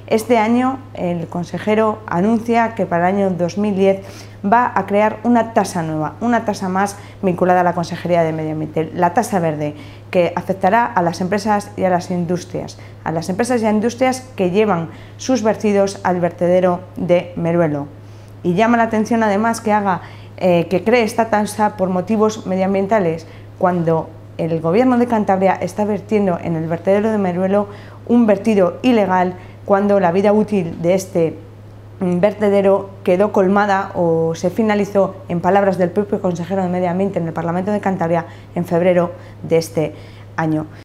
Este año el consejero anuncia que para el año 2010 va a crear una tasa nueva, una tasa más vinculada a la Consejería de Medio Ambiente, la tasa verde, que afectará a las empresas y a las industrias que llevan sus vertidos al vertedero de Meruelo. Y llama la atención además que cree esta tasa por motivos medioambientales, cuando el Gobierno de Cantabria está vertiendo en el vertedero de Meruelo un vertido ilegal, cuando la vida útil de este vertedero quedó colmada o se finalizó, en palabras del propio consejero de Medio Ambiente en el Parlamento de Cantabria, en febrero de este año.